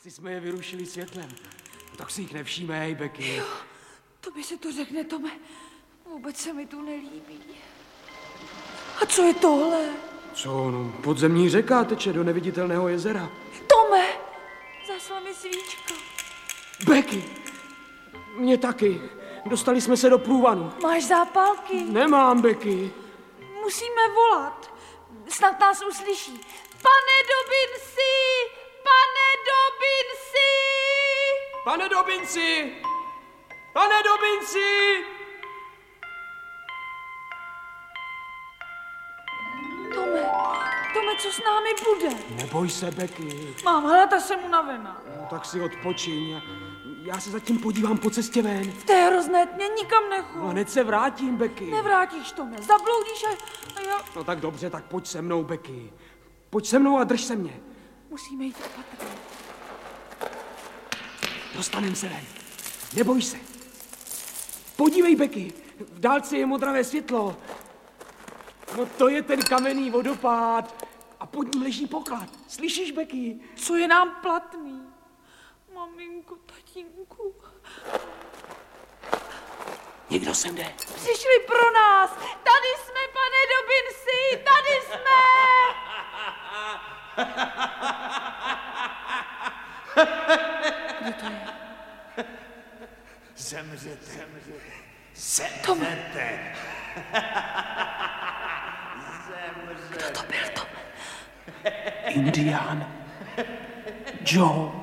Asi jsme je vyrušili světlem. Tak si jich nevšímej, Becky. Jo, to by se to řekne, Tome. Vůbec se mi tu nelíbí. A co je tohle? Co, no, podzemní řeka teče do neviditelného jezera. Tome, zasla mi svíčka. Becky, mě taky. Dostali jsme se do průvanu. Máš zápalky? Nemám, Becky. Musíme volat. Snad nás uslyší. Pane Dobbinsi! Pane Dobbinsi! Pane Dobbinsi! Pane Dobbinsi! Tome, co s námi bude? Neboj se, Becky. Mám hlad a jsem unavená. No, tak si odpočiň. Já se zatím podívám po cestě ven. To je hrozné, mě nikam nechoď. No, hned se vrátím, Becky. Nevrátíš, Tome, zabloudíš a já... No tak dobře, tak pojď se mnou, Becky. Pojď se mnou a drž se mě. Musíme jít opatrně. Dostanem se ven. Neboj se. Podívej, Becky, v dálce je modravé světlo. No to je ten kamenný vodopád a pod ním leží poklad. Slyšíš, Becky? Co je nám platný? Maminko, tatínku. Někdo sem jde. Přišli pro nás. Tady jsme, pane Dobbinsi, tady jsme. Kdo to je? Zemřete. Tome. Kdo to byl, Tome? Indián. Joe.